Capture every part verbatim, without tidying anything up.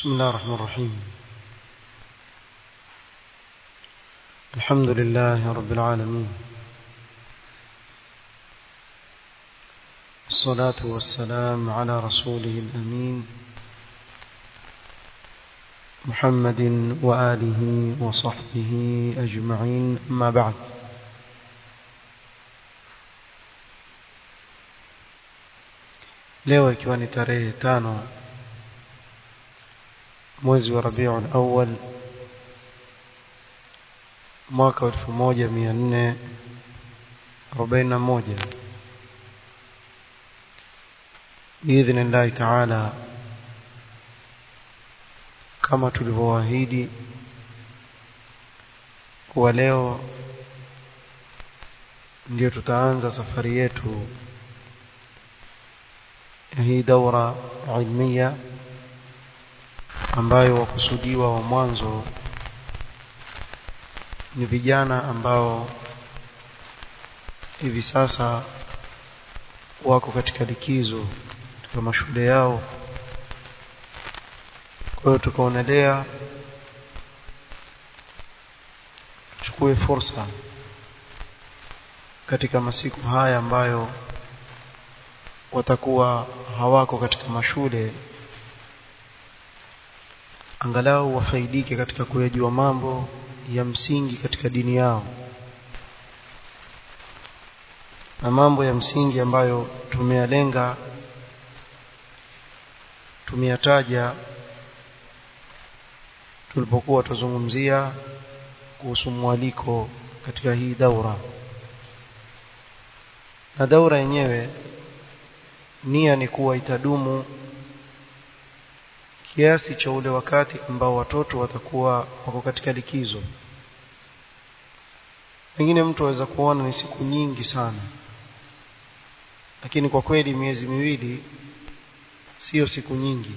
بسم الله الرحمن الرحيم. الحمد لله رب العالمين، الصلاة والسلام على رسوله الأمين محمد وآله وصحبه أجمعين، أما بعد. leo ikiwa ni tarehe tano mwezi wa Rabiul Awwal mwaka elfu moja mia nne arobaini na moja, biidhnillahi ta'ala, kama tulivyoahidi kuwa leo ndio tutaanza safari yetu hii daura ilmiya ambayo wakusudiwa wa mwanzo ni vijana ambao hivi sasa wako katika likizo katika mashule yao. Kwa hiyo tukaonelea chukue fursa katika masiku haya ambayo watakuwa hawako katika mashule, angalau wafaidike katika kuyajua mambo ya msingi katika dini yao, na mambo ya msingi ambayo tumeyalenga tumeyataja tulipokuwa tuzungumzia kuhusu mwaliko katika hii daura. Na daura yenyewe nia ni kuwa itadumu kiasi cha ule wakati ambao watoto watakuwa wako katika likizo. Pengine mtu aweza kuona ni siku nyingi sana, lakini kwa kweli miezi miwili sio siku nyingi,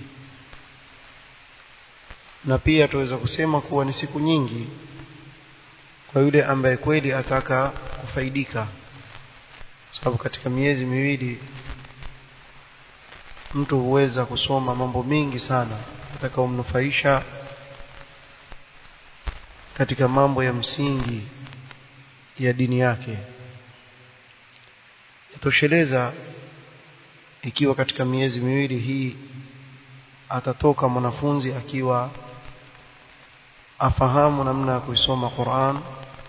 na pia tuweza kusema kuwa ni siku nyingi kwa yule ambaye kweli ataka kufaidika, sababu katika miezi miwili mtu huweza kusoma mambo mengi sana atakaomnufaisha katika mambo ya msingi ya dini yake. Yatosheleza ikiwa katika miezi miwili hii atatoka mwanafunzi akiwa afahamu namna ya kuisoma Qur'an,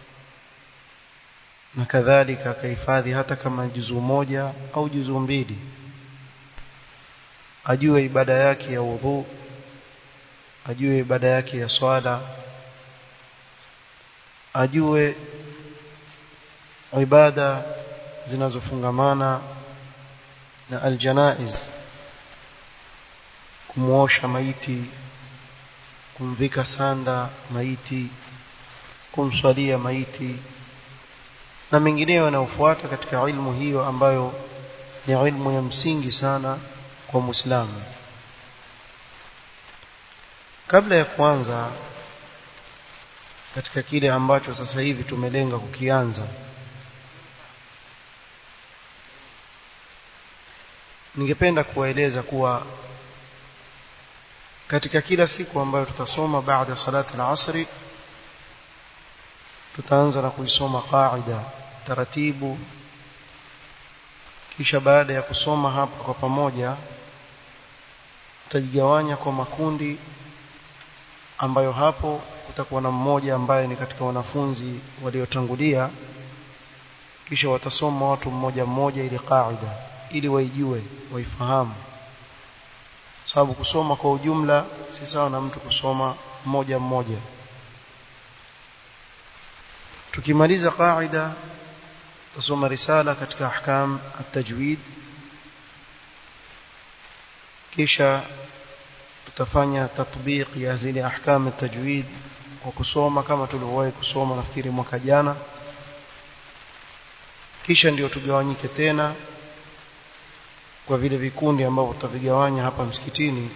na kadhalika akahifadhi hata kama juzuu moja au juzuu mbili, ajue ibada yake ya wudhu, ajue ibada yake ya swala, ajue ibada zinazofungamana na aljanaiz, kumuosha maiti, kumvika sanda maiti, kumswalia maiti na mengineyo yanayofuata katika ilmu hiyo ambayo ni ilmu ya msingi sana kwa Muislamu. Kabla ya kuanza katika kile ambacho sasa hivi tumelenga kukianza, ningependa kuwaeleza kuwa katika kila siku ambayo tutasoma baada ya salati al-asri, tutaanza na kuisoma qaida taratibu, kisha baada ya kusoma hapa kwa pamoja tutajigawanya kwa makundi, ambayo hapo kutakuwa na mmoja ambaye ni katika wanafunzi waliotangulia, kisha watasoma watu mmoja mmoja ili qaida, ili waijue, waifahamu, sababu kusoma kwa ujumla si sawa na mtu kusoma mmoja mmoja. Tukimaliza qaida tusoma risala katika ahkam at-tajwid, kisha tutafanya tatbiq ya zile ahkam at-tajwid kwa kusoma kama tulivyowahi kusoma nafikiri mwaka jana, kisha ndio tugawanyike tena kwa vile vikundi ambavyo tutavigawanya hapa msikitini,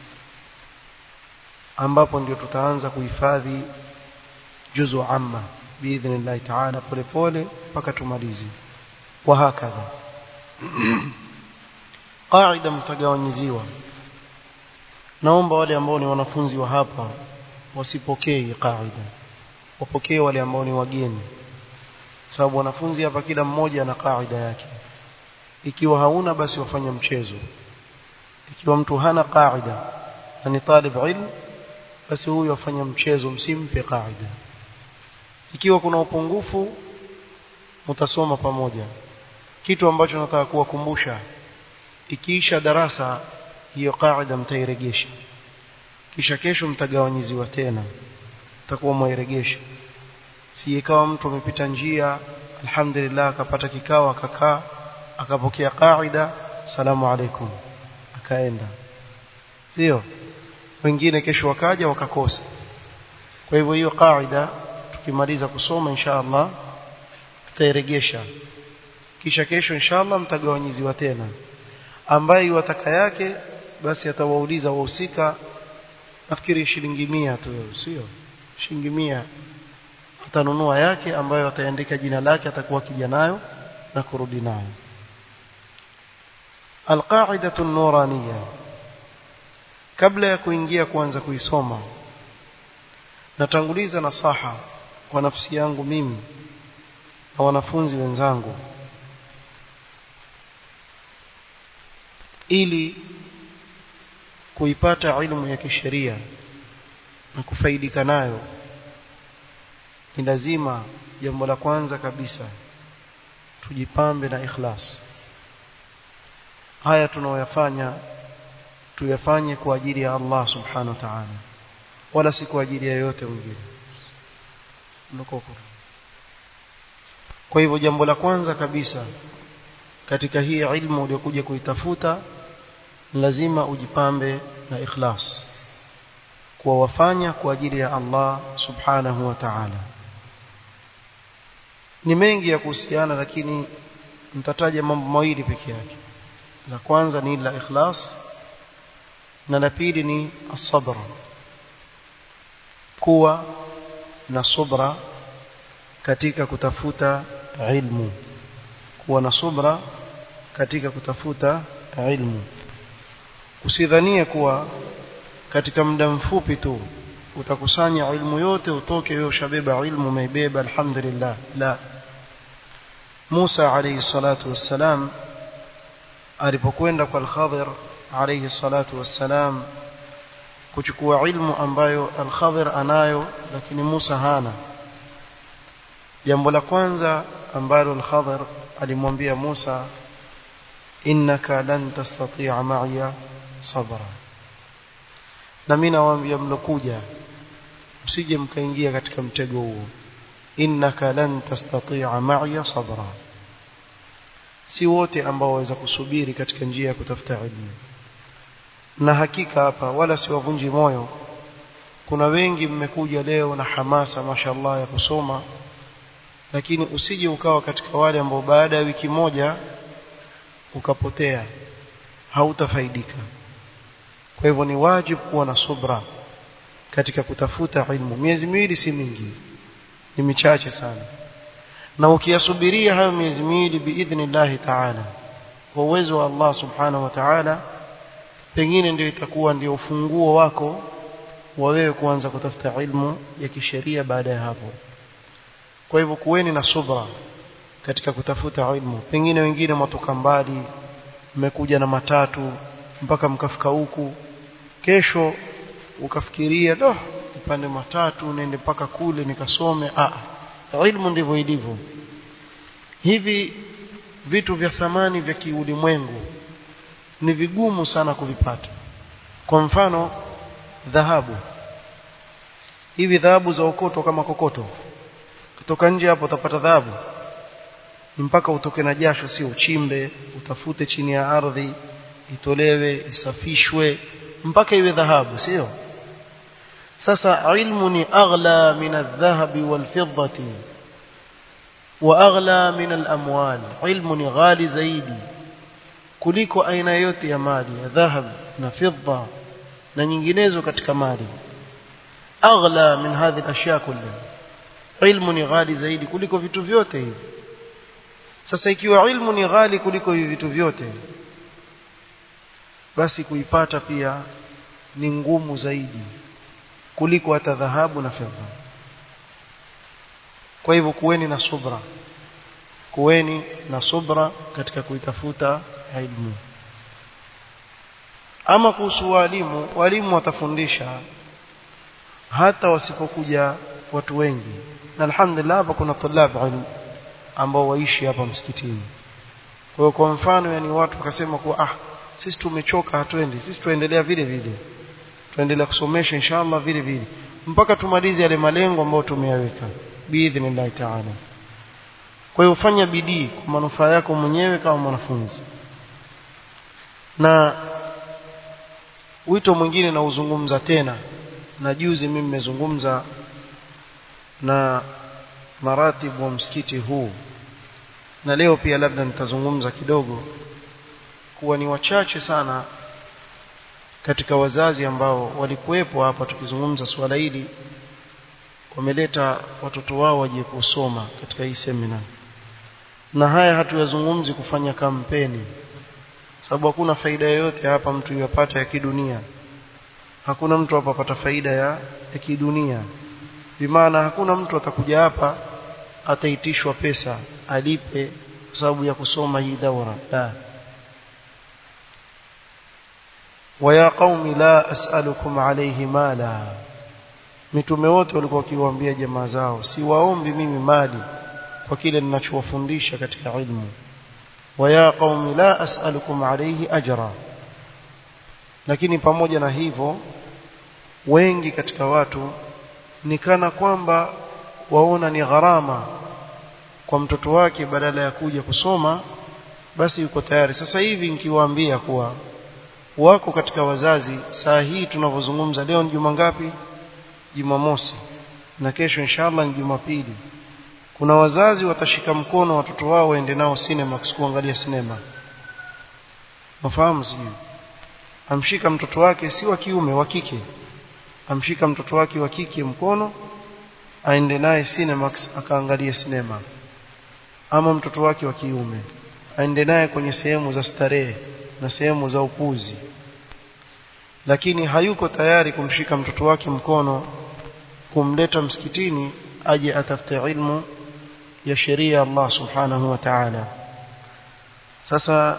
ambapo ndio tutaanza kuhifadhi juzu amma biidhnillah ta'ala, pole pole mpaka tumalize. Wa hakadha qaida mtagawanyiziwa naomba wale ambao ni wanafunzi wa hapa wasipokee kaida, wapokee wale ambao ni wageni, sababu wanafunzi hapa kila mmoja ana kaida yake. Ikiwa hauna basi wafanye mchezo. Ikiwa mtu hana kaida na ni talib ilmu, basi huyo afanye mchezo, msimpe kaida. Ikiwa kuna upungufu mtasoma pamoja. Kitu ambacho nataka kuwakumbusha, ikiisha darasa hiyo kaida mtairegesha, kisha kesho mtagawanyiziwa tena, mtakuwa mwiregesha. Si ikawa mtu amepita njia, alhamdulillah akapata kikao akakaa akapokea kaida, salamu alaykum, akaenda. Sio wengine kesho wakaja wakakosa. Kwa hivyo hiyo kaida tukimaliza kusoma inshallah tutairegesha, kisha kesho inshallah mtagawanyiziwa tena. Ambaye wataka yake basi atawauliza wahusika, nafikiri shilingi mia tu, sio shilingi mia, atanunua yake ambayo ataandika jina lake, atakuwa kija nayo na kurudi nayo. Alqaidatu an-nuraniyya, kabla ya kuingia kuanza kuisoma, natanguliza nasaha kwa nafsi yangu mimi na wanafunzi wenzangu, ili kuipata ilmu ya kisheria na kufaidika nayo. Ni lazima jambo la kwanza kabisa tujipambe na ikhlas. Haya tunayoyafanya tuyafanye kwa ajili ya Allah subhanahu wa ta'ala, wala si kwa ajili ya yote mwingine. Kwa hivyo jambo la kwanza kabisa katika hii ilmu uliyokuja kuitafuta, lazima ujipambe na ikhlas, kwa wafanya kwa ajili ya Allah subhanahu wa ta'ala. Ni mengi ya kuhusiana, lakini nitataja mambo mawili pekee yake. La kwanza ni la ikhlas, na la pili ni as-sabr, kuwa na subra katika kutafuta ilmu, kuwa na subra katika kutafuta ilmu. Usidhanie kuwa katika muda mfupi tu utakusanya ilmu yote utoke wewe ushabeba ilmu umeibeba alhamdulillah. La. Musa alayhi salatu wassalam alipokwenda kwa al-Khadir alayhi salatu wassalam kuchukua ilmu ambayo al-Khadir anayo lakini Musa hana, jambo la kwanza ambalo al-Khadir alimwambia Musa, innaka lan tastati'a ma'iya sabra. Na mimi nawaambia mlokuja, msije mkaingia katika mtego huo. Innaka lan tastati'a ma'iya sabra. Si wote ambao waweza kusubiri katika njia ya kutafuta elimu. Na hakika hapa wala siwavunji moyo, kuna wengi mmekuja leo na hamasa mashallah ya kusoma, lakini usije ukawa katika wale ambao baada ya wiki moja ukapotea, hautafaidika. Kwa hivyo ni wajibu kuwa na subra katika kutafuta ilmu. Miezi miwili si mingi, ni michache sana, na ukiyasubiria hayo miezi miwili biidhnillah ta'ala, kwa uwezo wa Allah subhanahu wa ta'ala, pengine ndio itakuwa ndio ufunguo wako wa wewe kuanza kutafuta ilmu ya kisheria baada ya hapo. Kwa hivyo kuweni na subra katika kutafuta ilmu. Pengine wengine mtoka mbali, mmekuja na matatu mpaka mkafika huku, kesho ukafikiria doh upande matatu nende mpaka kule nikasome. Ah, ilmu ndivyo ilivyo. Hivi vitu vya thamani vya kiulimwengu ni vigumu sana kuvipata. Kwa mfano dhahabu, hivi dhahabu za ukoto kama kokoto, kutoka nje hapo utapata dhahabu mpaka utoke na jasho, sio uchimbe utafute chini ya ardhi itolewe isafishwe mpaka iwe dhahabu, sio? Sasa ilmu ni aghla min adh-dhahabi wal-fiddati wa aghla min al-amwal. Ilmu ni ghali zaidi kuliko aina yote ya mali, ya dhahab na fidda na nyinginezo katika mali. Aghla min hadhi al-ashya kullaha. Ilmu ni ghali zaidi kuliko vitu vyote hivi. Sasa ikiwa ilmu ni ghali kuliko hivi vitu vyote, basi kuipata pia ni ngumu zaidi kuliko hata dhahabu na fedha. Kwa hivyo kuweni na subra, kuweni na subra katika kuitafuta ilmu. Ama kuhusu walimu, walimu watafundisha hata wasipokuja watu wengi, na alhamdulillah hapa kuna tulab ilmu ambao waishi hapa msikitini. Kwa hiyo kwa mfano, yani watu wakasema kuwa ah, sisi tumechoka hatuendi, sisi tuendelea vile vile, tuendelea kusomesha inshallah vile vile mpaka tumalize yale malengo ambayo tumeyaweka biidhnillah ta'ala. Kwa hiyo fanya bidii kwa manufaa yako mwenyewe kama mwanafunzi. Na wito mwingine na uzungumza tena, na juzi mimi nimezungumza na maratibu wa msikiti huu, na leo pia labda nitazungumza kidogo, kuwa ni wachache sana katika wazazi ambao walikuwepo hapa tukizungumza swala hili wameleta watoto wao waje kusoma katika hii semina. Na haya hatuyazungumzi kufanya kampeni, sababu hakuna faida yoyote hapa mtu yupata ya kidunia. Hakuna mtu hapa apata faida ya, ya kidunia. Bimaana hakuna mtu atakuja hapa ataitishwa pesa alipe kwa sababu ya kusoma hii daura. La. Wa qaumi la as'alukum alayhi mala. Mitume wote walikuwa wakiwaambia jamaa zao, si waombi mimi mali kwa kile ninachowafundisha katika ilmu. Wa qaumi la as'alukum alayhi ajra. Lakini pamoja na hivyo, wengi katika watu ni kana kwamba waona ni gharama kwa mtoto wake, badala ya kuja kusoma basi yuko tayari. Sasa hivi nikiwaambia kuwa wako katika wazazi, saa hii tunavyozungumza, leo ni juma ngapi? Jumamosi, na kesho inshallah ni Jumapili. Kuna wazazi watashika mkono watoto wao waende nao cinema kuangalia sinema. Mafahamu sio? Amshika mtoto wake, si wa kiume, wa kike, amshika mtoto wake wa kike mkono aende naye Cinemax akaangalia sinema. Ama mtoto wake wa kiume aende naye kwenye sehemu za starehe na sehemu za upuzi, lakini hayuko tayari kumshika mtoto wake mkono kumleta msikitini aje atafute ilmu ya sheria Allah subhanahu wa ta'ala. Sasa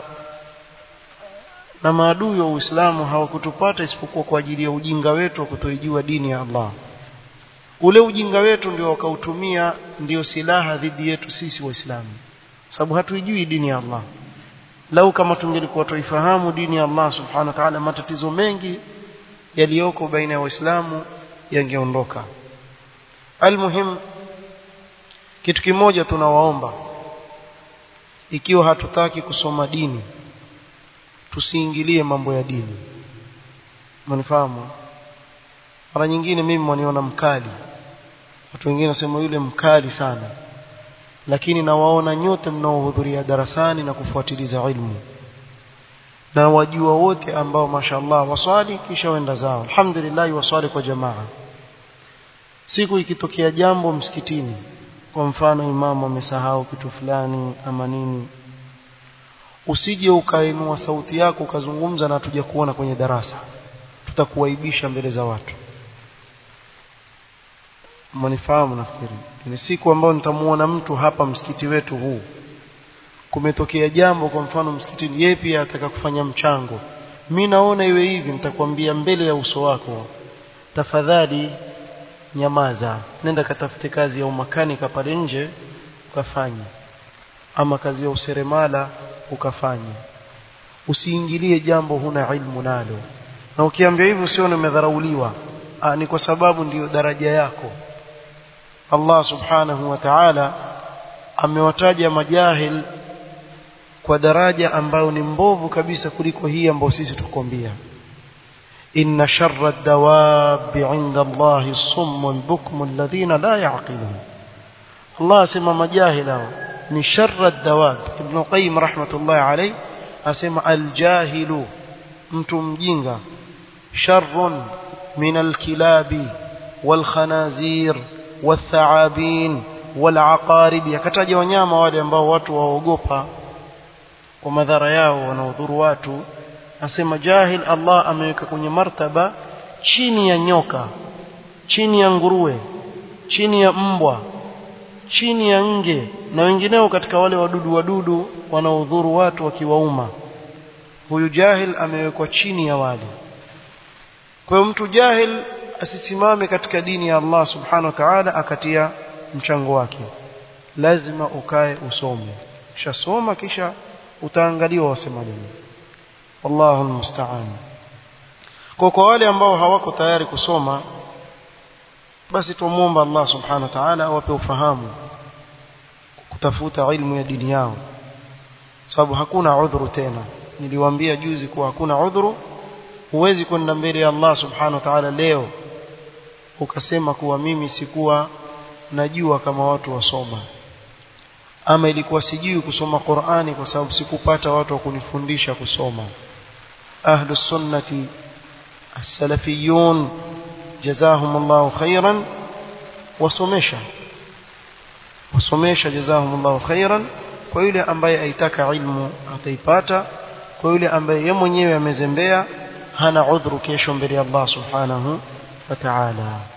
na maadui wa Uislamu hawakutupata isipokuwa kwa ajili ya ujinga wetu wa kutoijua dini ya Allah. Ule ujinga wetu ndio wakautumia, ndio silaha dhidi yetu sisi Waislamu, sababu hatuijui dini ya Allah. Lau kama tungelikuwa tuifahamu dini ya Allah subhanahu wa ta'ala, matatizo mengi yaliyoko baina ya Waislamu yangeondoka. Almuhim, kitu kimoja tunawaomba, ikiwa hatutaki kusoma dini, tusiingilie mambo ya dini. Mnifahamu? Mara nyingine mimi mwaniona mkali, watu wengine nasema yule mkali sana, lakini nawaona nyote mnaohudhuria darasani na kufuatiliza ilmu, na wajua wote ambao mashallah waswali kisha wenda zao, alhamdulillah waswali kwa jamaa. Siku ikitokea jambo msikitini, kwa mfano imamu amesahau kitu fulani ama nini, usije ukainua sauti yako ukazungumza na tuje kuona kwenye darasa, tutakuaibisha mbele za watu. Mnifahamu? Nafikiri ni siku ambayo nitamuona mtu hapa msikiti wetu huu, kumetokea jambo kwa mfano msikitini, yeye pia ataka kufanya mchango, mimi naona iwe hivi, nitakwambia mbele ya uso wako, tafadhali nyamaza, nenda katafute kazi ya umakanika pale nje ukafanye, ama kazi ya useremala ukafanye. Usiingilie jambo huna ilmu nalo. Na ukiambia hivyo usione umedharauliwa, ah, ni kwa sababu ndiyo daraja yako. Allah subhanahu wa ta'ala amewataja majahil kwa daraja ambayo ni mbovu kabisa kuliko hii ambayo sisi tukwambia. Inna sharra ad-dawabi 'inda Allahi as-summu al-bukmu alladhina la ya'qilun. Allah asema majahila ni sharra ad-dawab. Ibn Qayyim rahmatullahi alayhi asema al-jahilu, mtu mjinga, sharrun min al-kilabi wal-khanazir wal-tha'abin wal-aqarib. Yakataja wanyama wale ambao watu waogopa kwa madhara yao, wanaodhuru watu. Asema jahil Allah ameweka kwenye martaba chini ya nyoka, chini ya nguruwe, chini ya mbwa, chini ya nge na wengineo katika wale wadudu wadudu wanaodhuru watu wakiwauma. Huyu jahil amewekwa chini ya wale. Kwa hiyo mtu jahil asisimame katika dini ya Allah subhanahu wa ta'ala akatia mchango wake. Lazima ukae usome. Kisha soma kisha utaangaliwa wasema nini. Wallahu almusta'an. Kwa kwa wale ambao hawako tayari kusoma, basi tumuomba Allah subhanahu wa ta'ala awape ufahamu kutafuta ilmu ya dini yao, sababu hakuna udhuru tena. Niliwaambia juzi kuwa hakuna udhuru. Huwezi kwenda mbele ya Allah subhanahu wa ta'ala leo ukasema kuwa mimi sikuwa najua kama watu wasoma, ama ilikuwa sijui kusoma Qur'ani kwa sababu sikupata watu wa kunifundisha kusoma. Ahlus sunnati as-salafiyun jazahumullahu khairan wasomesha wasomesha jazahumullahu khairan. Kwa yule ambaye aitaka ilmu ataipata, kwa yule ambaye yeye mwenyewe amezembea hana udhuru kesho mbele ya Allah subhanahu wa ta'ala.